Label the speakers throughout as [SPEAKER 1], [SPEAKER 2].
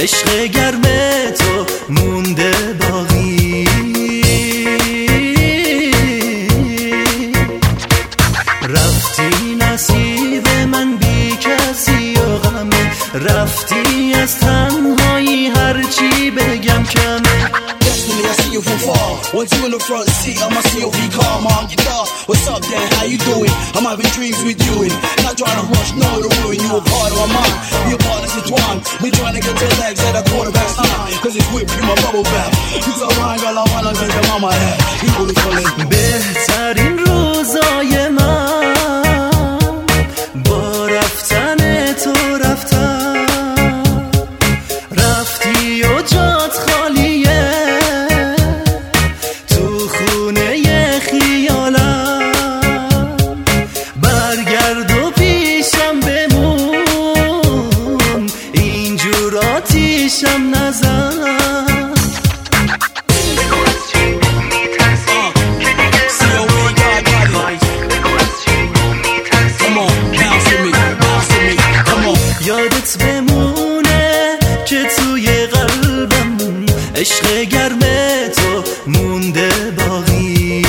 [SPEAKER 1] عشق گرم تو مونده باقی. رفتی نصیب من بی کسی و غمه، رفتی از تنهایی هرچی بگم کمه.
[SPEAKER 2] Destiny, I see you from far. Want you in the front seat of my COV car. Mom, guitar, what's up, Dad? How you doing? I'm having dreams with you and not trying to rush, no to ruin. You a part of my mind, you a part of the twine. We trying to get to legs at a quarterback's time. Cause it's whipped in my bubble bath. You so mine, girl, I wanna get your mama hat. You really feeling
[SPEAKER 1] بهترین روزای من با رفتن تو رفتن. رفتی و جات خالیه تو خونه خیالم. برگرد و پیشم بمون، اینجور آتیشم نزن. یادت بمونه که توی قلبم عشق گرم تو مونده باقی.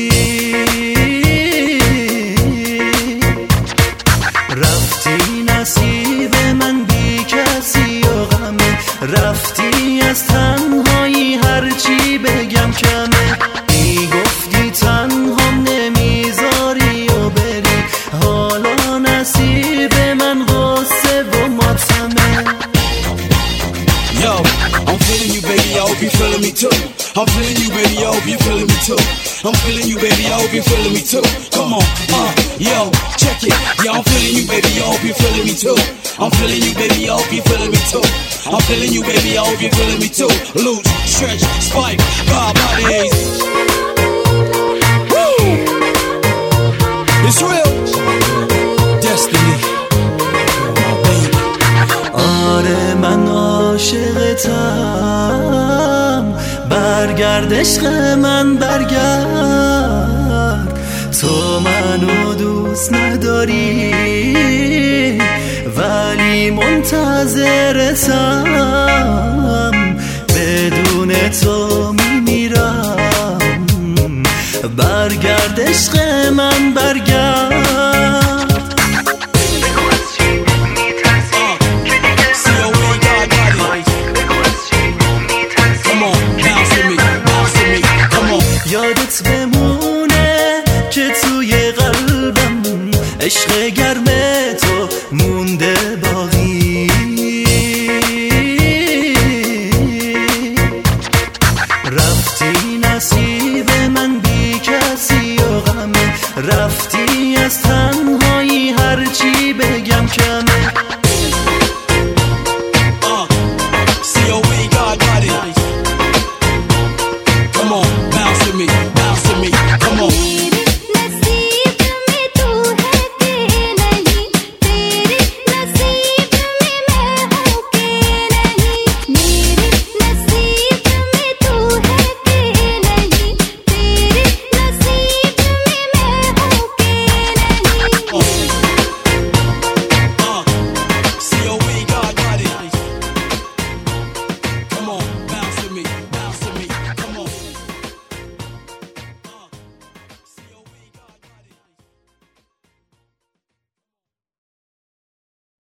[SPEAKER 1] رفتی نصیب من بی کسی و غمه، رفتی از تنهایی هرچی بگم کمه. میگفتی تنهام نمیذاری و بری، حالا نصیب من غصه و ماتمه.
[SPEAKER 2] Yo, I'm feeling you, baby, I hope you feeling me too. I'm feeling you, baby, I hope you feeling me too. I'm feeling you, baby, I hope you feeling me too. Come on, yo, check it. Yeah, I'm feeling you, baby, I hope you feeling me too. I'm feeling you, baby, I hope you feeling me too. I'm feeling you, baby, I hope you feeling me too. Loot, stretch, spike, God bodies. Woo! It's real. Destiny.
[SPEAKER 1] آره من عاشقتم، برگرد عشق من برگرد. تو منو دوست نداری ولی منتظرتم، بدون تو میمیرم. برگرد عشق من برگرد.